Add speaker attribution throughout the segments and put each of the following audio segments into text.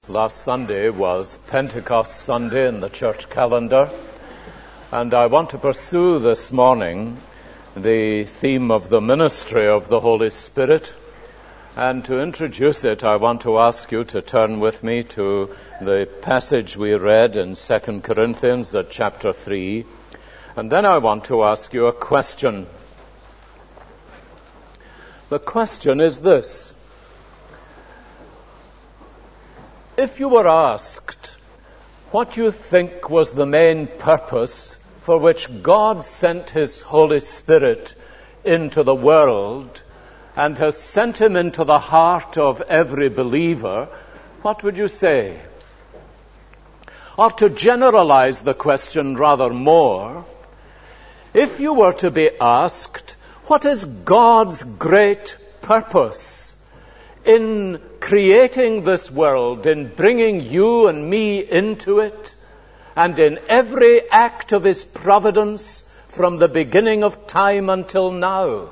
Speaker 1: Last Sunday was Pentecost Sunday in the church calendar, and I want to pursue this morning the theme of the ministry of the Holy Spirit. And to introduce it, I want to ask you to turn with me to the passage we read in 2 Corinthians at chapter 3. And then I want to ask you a question. The question is this: if you were asked what you think was the main purpose for which God sent His Holy Spirit into the world and has sent Him into the heart of every believer, what would you say? Or to generalize the question rather more, if you were to be asked, what is God's great purpose in creating this world, in bringing you and me into it, and in every act of His providence from the beginning of time until now?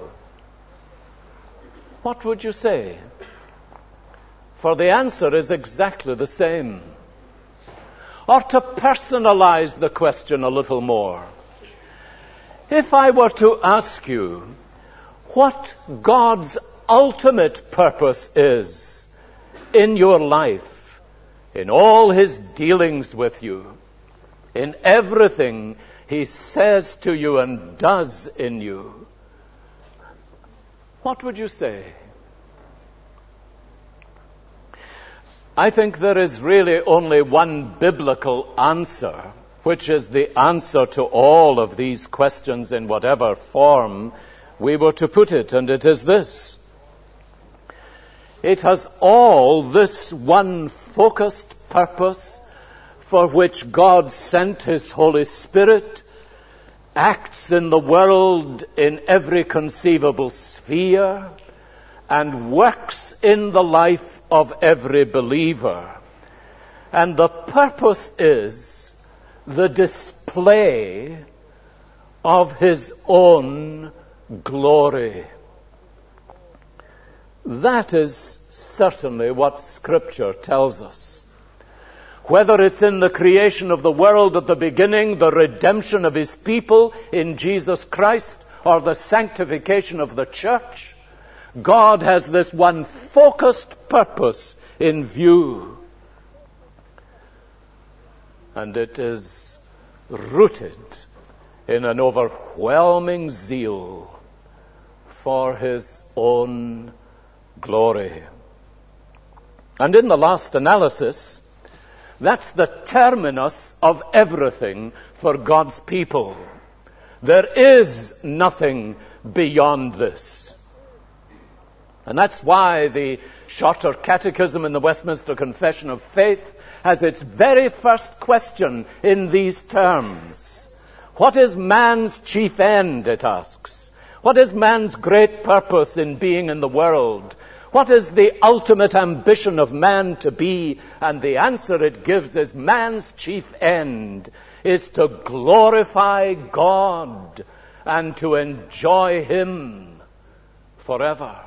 Speaker 1: What would you say? For the answer is exactly the same. Or to personalize the question a little more, if I were to ask you what God's ultimate purpose is in your life, in all His dealings with you, in everything He says to you and does in you, what would you say? I think there is really only one biblical answer, which is the answer to all of these questions in whatever form we were to put it, and it is this: it has all this one focused purpose for which God sent His Holy Spirit, acts in the world in every conceivable sphere, and works in the life of every believer. And the purpose is the display of His own glory. That is certainly what Scripture tells us. Whether it's in the creation of the world at the beginning, the redemption of His people in Jesus Christ, or the sanctification of the church, God has this one focused purpose in view. And it is rooted in an overwhelming zeal for His own glory. And in the last analysis, that's the terminus of everything for God's people. There is nothing beyond this. And that's why the Shorter Catechism in the Westminster Confession of Faith has its very first question in these terms. What is man's chief end, it asks. What is man's great purpose in being in the world? What is the ultimate ambition of man to be? And the answer it gives is man's chief end is to glorify God and to enjoy Him forever.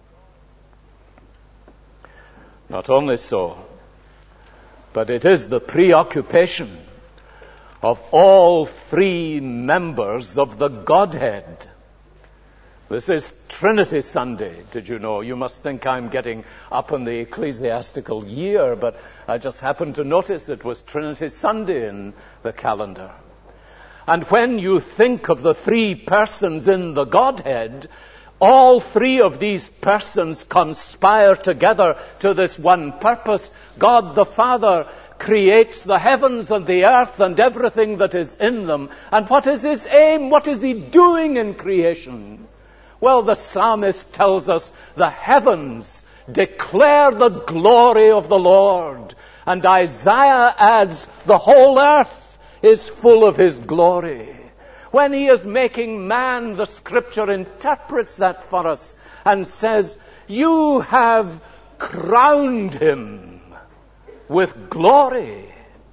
Speaker 1: Not only so, but it is the preoccupation of all three members of the Godhead. This is Trinity Sunday, did you know? You must think I'm getting up in the ecclesiastical year, but I just happened to notice it was Trinity Sunday in the calendar. And when you think of the three persons in the Godhead, all three of these persons conspire together to this one purpose. God the Father creates the heavens and the earth and everything that is in them. And what is His aim? What is He doing in creation? Well, the psalmist tells us the heavens declare the glory of the Lord. And Isaiah adds, the whole earth is full of His glory. When He is making man, the Scripture interprets that for us and says, you have crowned Him with glory.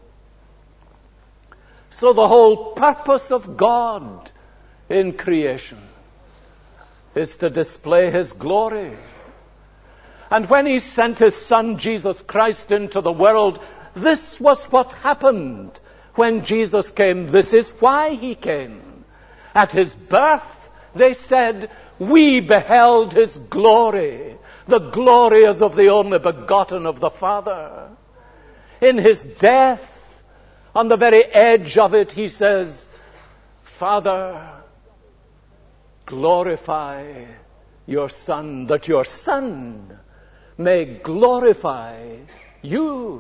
Speaker 1: So the whole purpose of God in creation is to display His glory. And when he sent his Son, Jesus Christ, into the world, this was what happened when Jesus came. This is why he came. At his birth, they said, we beheld his glory. The glory as of the only begotten of the Father. In his death, on the very edge of it, he says, Father, glorify your Son, that your Son may glorify you.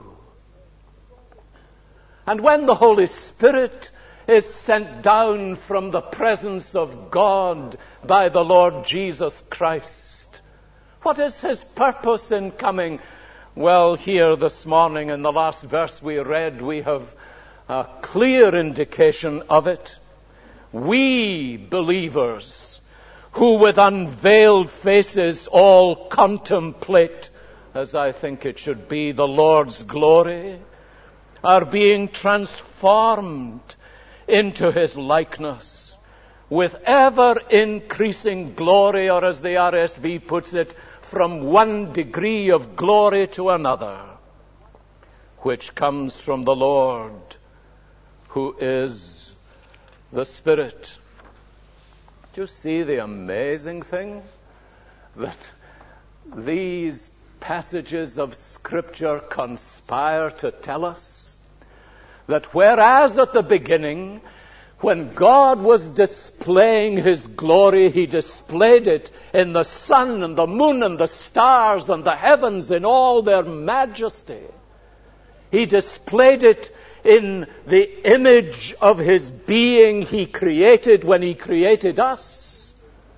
Speaker 1: And when the Holy Spirit is sent down from the presence of God by the Lord Jesus Christ, what is his purpose in coming? Well, here this morning in the last verse we read, we have a clear indication of it. We believers, who with unveiled faces all contemplate, as I think it should be, the Lord's glory, are being transformed into his likeness with ever-increasing glory, or as the RSV puts it, from one degree of glory to another, which comes from the Lord, who is the Spirit. Do you see the amazing thing? That these passages of Scripture conspire to tell us that whereas at the beginning, when God was displaying his glory, he displayed it in the sun and the moon and the stars and the heavens in all their majesty. He displayed it in the image of his being he created when he created us.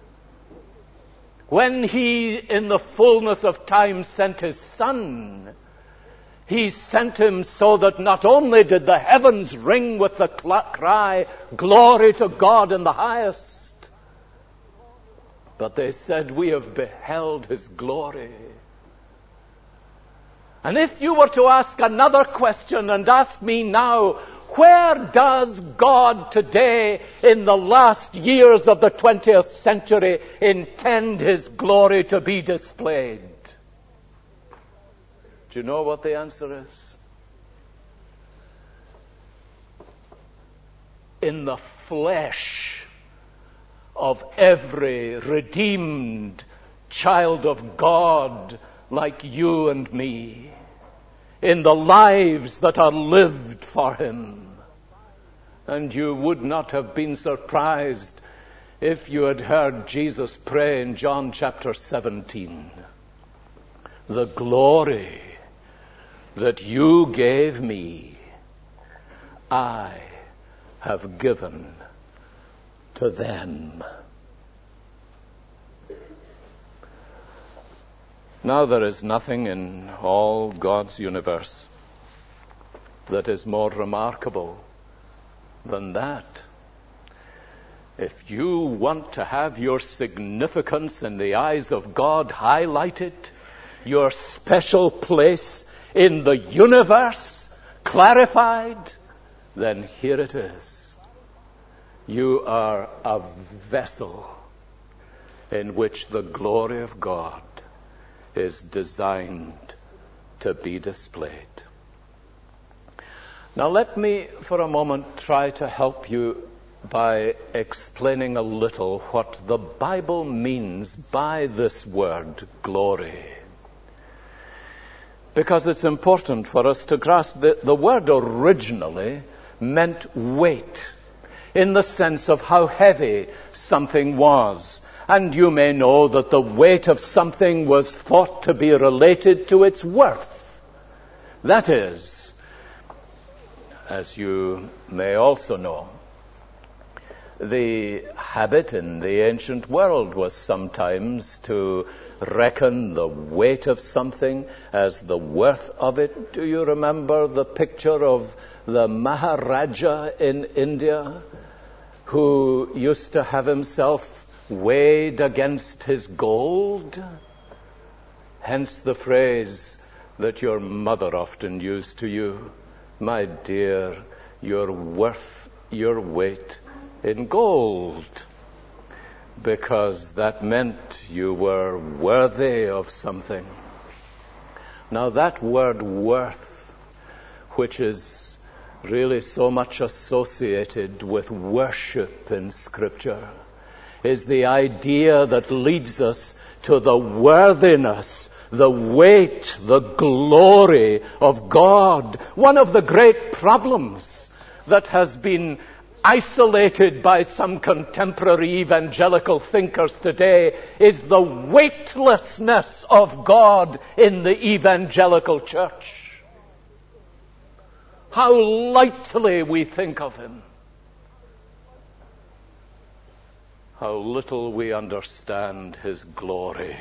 Speaker 1: When he, in the fullness of time, sent his Son, he sent him so that not only did the heavens ring with the cry, glory to God in the highest, but they said, we have beheld his glory. And if you were to ask another question and ask me now, where does God today, in the last years of the 20th century, intend his glory to be displayed? Do you know what the answer is? In the flesh of every redeemed child of God like you and me. In the lives that are lived for him. And you would not have been surprised if you had heard Jesus pray in John chapter 17. The glory that you gave me, I have given to them. Now there is nothing in all God's universe that is more remarkable than that. If you want to have your significance in the eyes of God highlighted, your special place in the universe clarified, then here it is. You are a vessel in which the glory of God is designed to be displayed. Now let me for a moment try to help you by explaining a little what the Bible means by this word, glory. Because it's important for us to grasp that the word originally meant weight, in the sense of how heavy something was. And you may know that the weight of something was thought to be related to its worth. That is, as you may also know, the habit in the ancient world was sometimes to reckon the weight of something as the worth of it. Do you remember the picture of the Maharaja in India, who used to have himself weighed against his gold? Hence the phrase that your mother often used to you, my dear, you're worth your weight in gold, because that meant you were worthy of something. Now that word worth, which is really so much associated with worship in Scripture, is the idea that leads us to the worthiness, the weight, the glory of God. One of the great problems that has been isolated by some contemporary evangelical thinkers today is the weightlessness of God in the evangelical church. How lightly we think of Him. How little we understand His glory.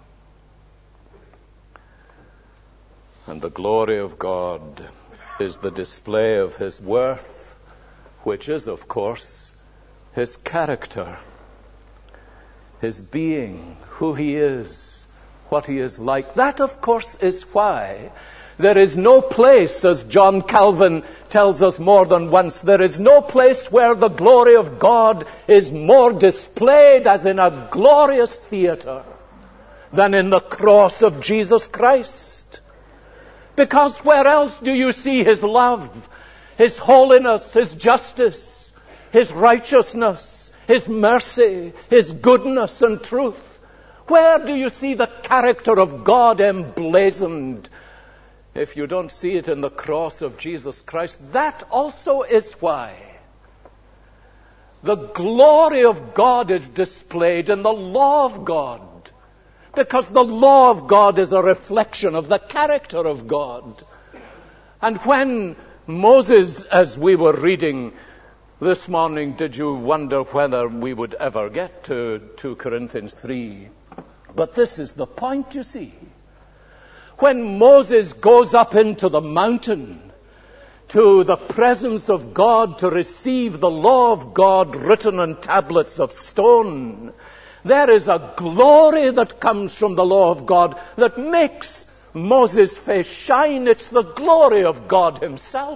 Speaker 1: And the glory of God is the display of His worth, which is, of course, His character, His being, who He is, what He is like. That, of course, is why there is no place, as John Calvin tells us more than once, there is no place where the glory of God is more displayed as in a glorious theater than in the cross of Jesus Christ. Because where else do you see His love, His holiness, His justice, His righteousness, His mercy, His goodness and truth? Where do you see the character of God emblazoned? If you don't see it in the cross of Jesus Christ, that also is why the glory of God is displayed in the law of God. Because the law of God is a reflection of the character of God. And when Moses, as we were reading this morning, did you wonder whether we would ever get to 2 Corinthians 3? But this is the point, you see. When Moses goes up into the mountain to the presence of God to receive the law of God written on tablets of stone, there is a glory that comes from the law of God that makes Moses' face shine. It's the glory of God Himself.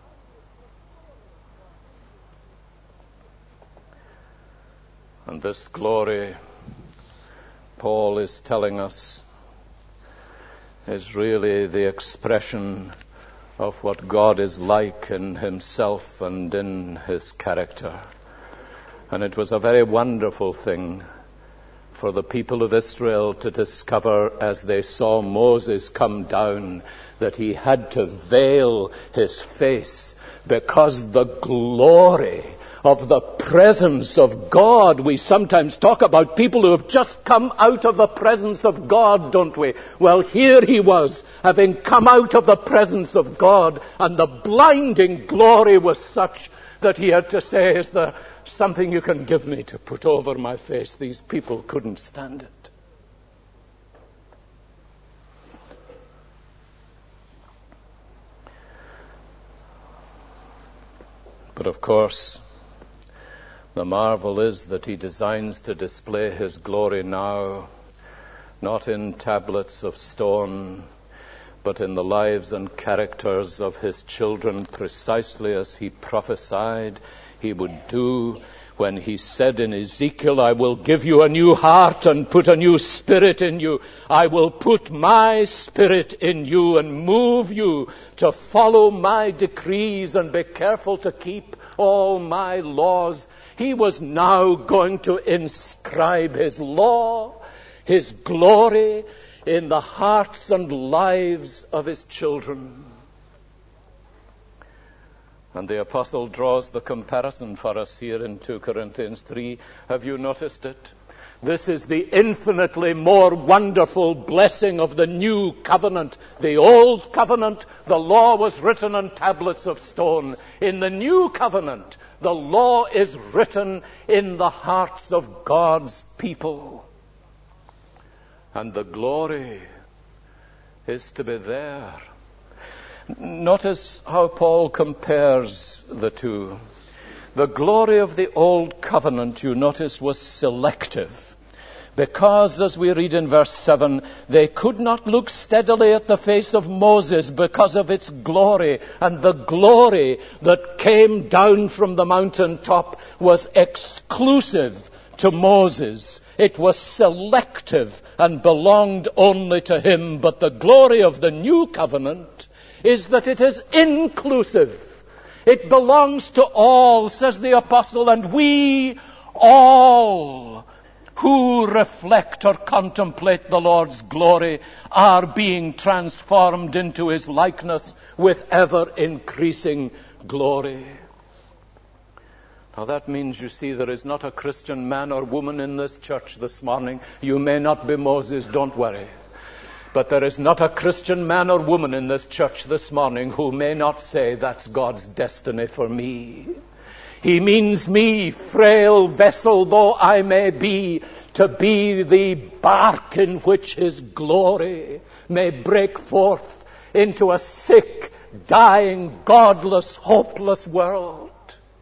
Speaker 1: And this glory, Paul is telling us, is really the expression of what God is like in Himself and in His character. And it was a very wonderful thing for the people of Israel to discover as they saw Moses come down that he had to veil his face because the glory of the presence of God. We sometimes talk about people who have just come out of the presence of God, don't we? Well, here he was, having come out of the presence of God, and the blinding glory was such that he had to say, is there something you can give me to put over my face? These people couldn't stand it. But of course, the marvel is that he designs to display his glory now, not in tablets of stone, but in the lives and characters of his children, precisely as he prophesied he would do when he said in Ezekiel, I will give you a new heart and put a new spirit in you. I will put my spirit in you and move you to follow my decrees and be careful to keep all my laws. He was now going to inscribe his law, his glory, in the hearts and lives of his children. And the apostle draws the comparison for us here in 2 Corinthians 3. Have you noticed it? This is the infinitely more wonderful blessing of the new covenant. The old covenant, the law was written on tablets of stone. In the new covenant, the law is written in the hearts of God's people. And the glory is to be there. Notice how Paul compares the two. The glory of the old covenant, you notice, was selective. Because, as we read in verse 7, they could not look steadily at the face of Moses because of its glory. And the glory that came down from the mountaintop was exclusive to Moses. It was selective and belonged only to him. But the glory of the new covenant is that it is inclusive. It belongs to all, says the apostle, and we all who reflect or contemplate the Lord's glory are being transformed into his likeness with ever-increasing glory. Now that means, you see, there is not a Christian man or woman in this church this morning. You may not be Moses, don't worry. But there is not a Christian man or woman in this church this morning who may not say, that's God's destiny for me. He means me, frail vessel though I may be, to be the bark in which his glory may break forth into a sick, dying, godless, hopeless world.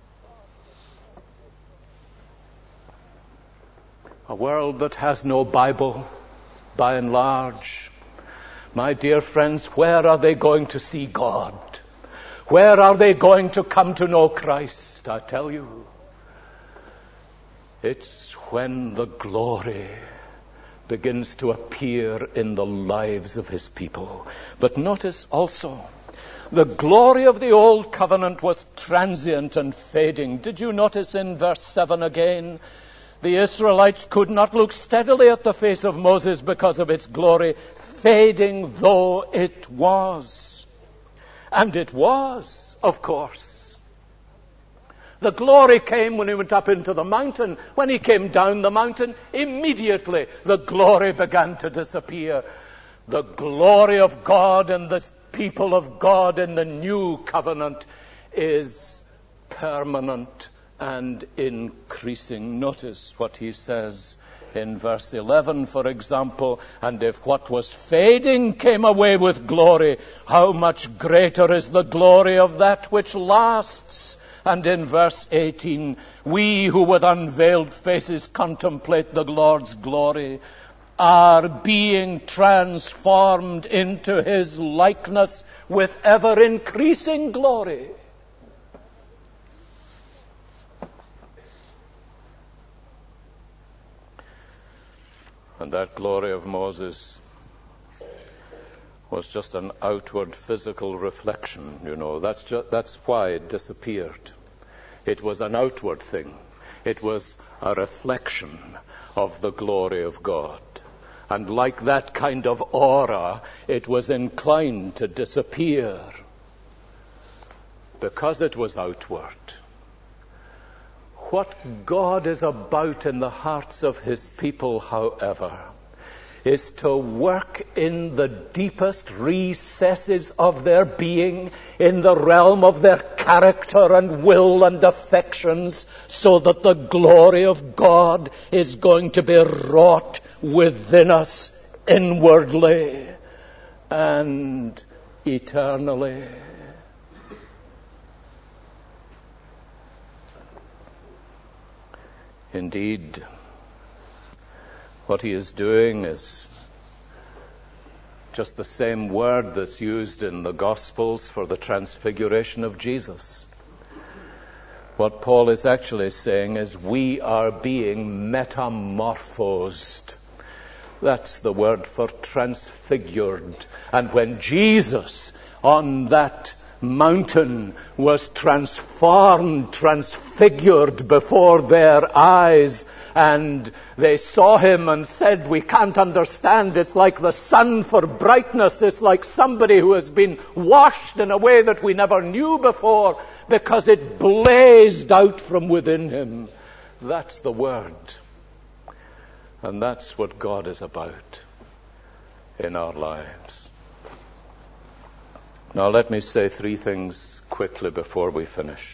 Speaker 1: A world that has no Bible, by and large. My dear friends, where are they going to see God? Where are they going to come to know Christ? I tell you, it's when the glory begins to appear in the lives of his people. But notice also, the glory of the old covenant was transient and fading. Did you notice in verse 7 again? The Israelites could not look steadily at the face of Moses because of its glory, fading though it was. And it was, of course. The glory came when he went up into the mountain. When he came down the mountain, immediately the glory began to disappear. The glory of God and the people of God in the new covenant is permanent and increasing. Notice what he says in verse 11, for example, and if what was fading came away with glory, how much greater is the glory of that which lasts. And in verse 18, we who with unveiled faces contemplate the Lord's glory are being transformed into his likeness with ever-increasing glory. And that glory of Moses was just an outward physical reflection, you know. That's why it disappeared. It was an outward thing. It was a reflection of the glory of God. And like that kind of aura, it was inclined to disappear because it was outward. What God is about in the hearts of his people, however, is to work in the deepest recesses of their being, in the realm of their character and will and affections, so that the glory of God is going to be wrought within us inwardly and eternally. Indeed, what he is doing is just the same word that's used in the Gospels for the transfiguration of Jesus. What Paul is actually saying is we are being metamorphosed. That's the word for transfigured. And when Jesus on that mountain was transformed, transfigured before their eyes, and they saw him and said, we can't understand. It's like the sun for brightness. It's like somebody who has been washed in a way that we never knew before, because it blazed out from within him. That's the word. And that's what God is about in our lives. Now let me say three things quickly before we finish.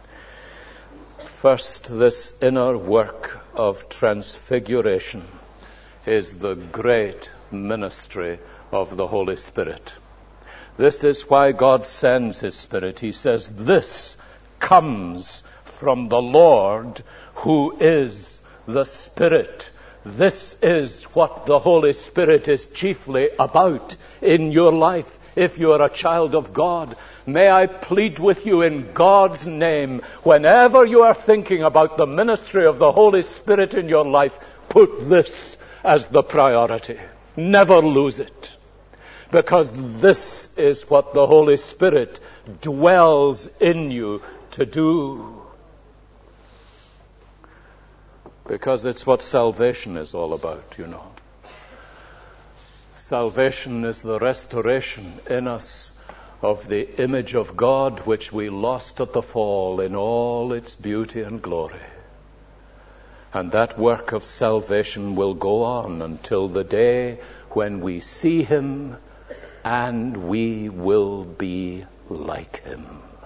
Speaker 1: First, this inner work of transfiguration is the great ministry of the Holy Spirit. This is why God sends his Spirit. He says, this comes from the Lord who is the Spirit. This is what the Holy Spirit is chiefly about in your life. if you are a child of God, may I plead with you in God's name, whenever you are thinking about the ministry of the Holy Spirit in your life, put this as the priority. Never lose it. Because this is what the Holy Spirit dwells in you to do. Because it's what salvation is all about, you know. Salvation is the restoration in us of the image of God which we lost at the fall in all its beauty and glory. And that work of salvation will go on until the day when we see Him and we will be like Him.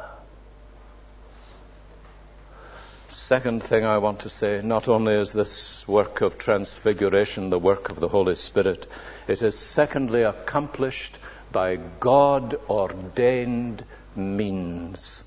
Speaker 1: Second thing I want to say, not only is this work of transfiguration the work of the Holy Spirit, it is secondly accomplished by God-ordained means.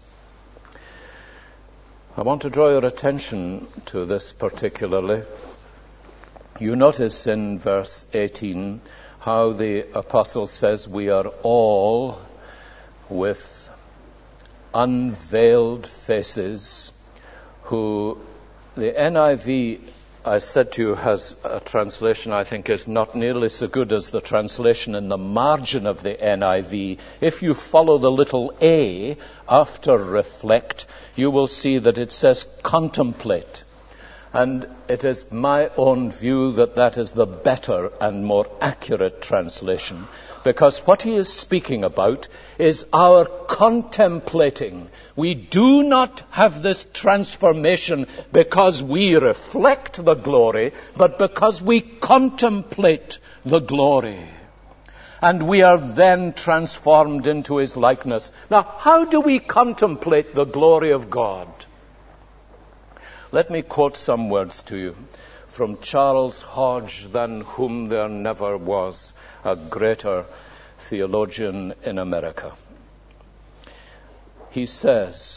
Speaker 1: I want to draw your attention to this particularly. You notice in verse 18 how the apostle says we are all with unveiled faces, who the NIV, I said to you, has a translation I think is not nearly so good as the translation in the margin of the NIV. If you follow the little A after reflect, you will see that it says contemplate. And it is my own view that that is the better and more accurate translation. Because what he is speaking about is our contemplating. We do not have this transformation because we reflect the glory, but because we contemplate the glory. And we are then transformed into His likeness. Now, how do we contemplate the glory of God? Let me quote some words to you from Charles Hodge, than whom there never was a greater theologian in America. He says,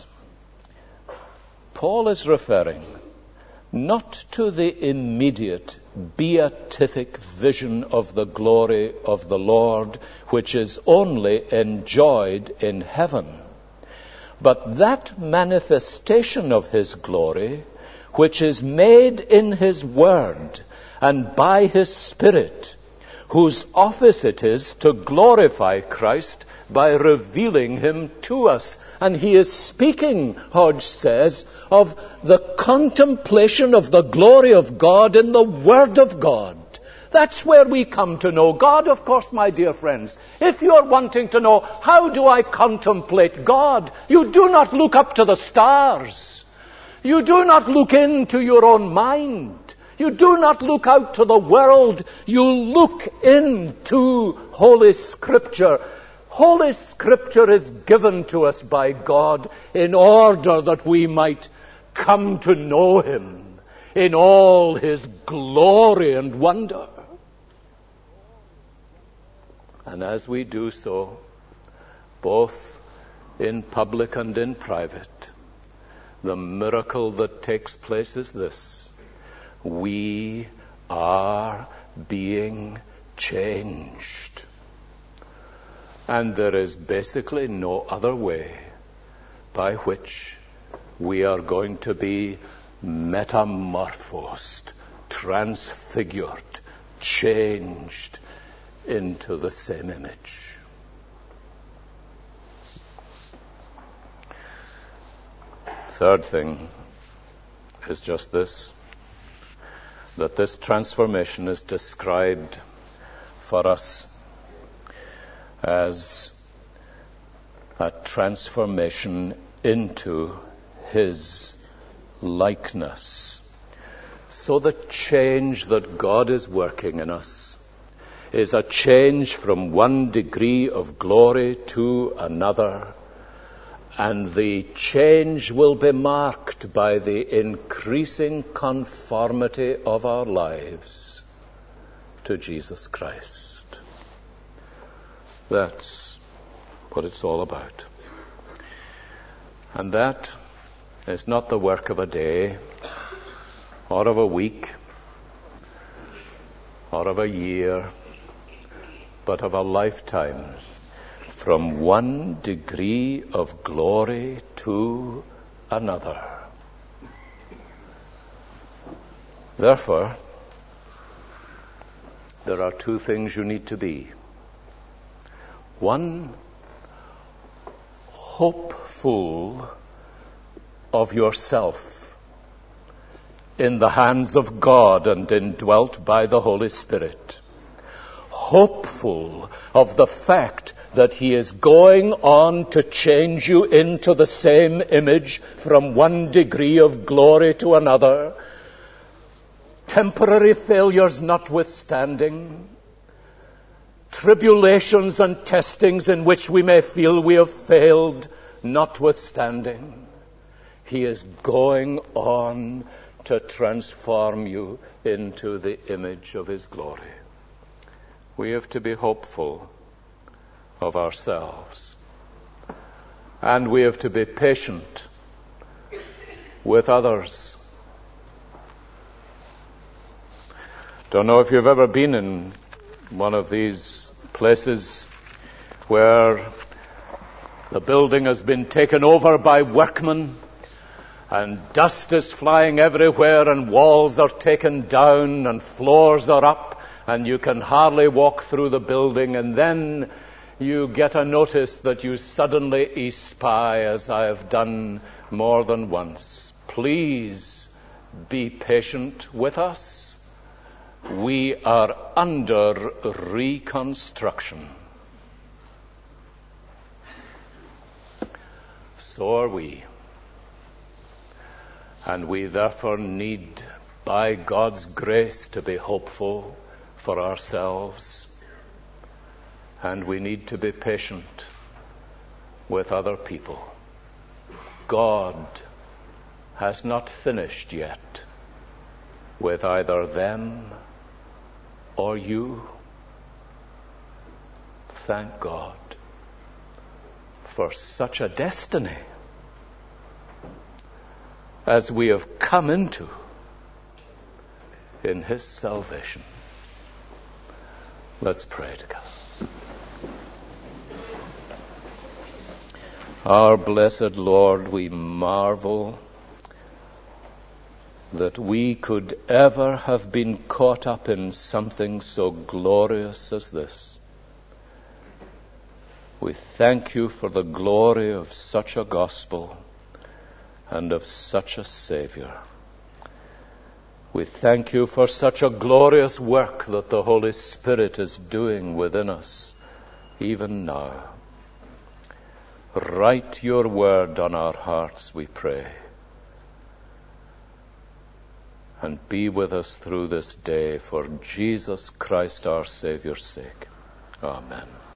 Speaker 1: Paul is referring not to the immediate beatific vision of the glory of the Lord, which is only enjoyed in heaven, but that manifestation of His glory which is made in His Word and by His Spirit, whose office it is to glorify Christ by revealing Him to us. And he is speaking, Hodge says, of the contemplation of the glory of God in the Word of God. That's where we come to know God, of course, my dear friends. If you're wanting to know, how do I contemplate God? You do not look up to the stars. You do not look into your own mind. You do not look out to the world. You look into Holy Scripture. Holy Scripture is given to us by God in order that we might come to know Him in all His glory and wonder. And as we do so, both in public and in private, the miracle that takes place is this: we are being changed. And there is basically no other way by which we are going to be metamorphosed, transfigured, changed into the same image. Third thing is just this, that this transformation is described for us as a transformation into His likeness. So the change that God is working in us is a change from one degree of glory to another, and the change will be marked by the increasing conformity of our lives to Jesus Christ. That's what it's all about. And that is not the work of a day, or of a week, or of a year, but of a lifetime, from one degree of glory to another. Therefore, there are two things you need to be. One, hopeful of yourself in the hands of God and indwelt by the Holy Spirit. Hopeful of the fact that He is going on to change you into the same image from one degree of glory to another. Temporary failures notwithstanding, tribulations and testings in which we may feel we have failed notwithstanding, He is going on to transform you into the image of His glory. We have to be hopeful of ourselves. And we have to be patient with others. Don't know if you've ever been in one of these places where the building has been taken over by workmen and dust is flying everywhere and walls are taken down and floors are up and you can hardly walk through the building, and then you get a notice that you suddenly espy, as I have done more than once. Please be patient with us. We are under reconstruction. So are we. And we therefore need, by God's grace, to be hopeful for ourselves. And we need to be patient with other people. God has not finished yet with either them or you. Thank God for such a destiny as we have come into in His salvation. Let's pray together. Our blessed Lord, we marvel that we could ever have been caught up in something so glorious as this. We thank You for the glory of such a gospel and of such a Savior. We thank You for such a glorious work that the Holy Spirit is doing within us even now. Write Your word on our hearts, we pray. And be with us through this day for Jesus Christ our Savior's sake. Amen.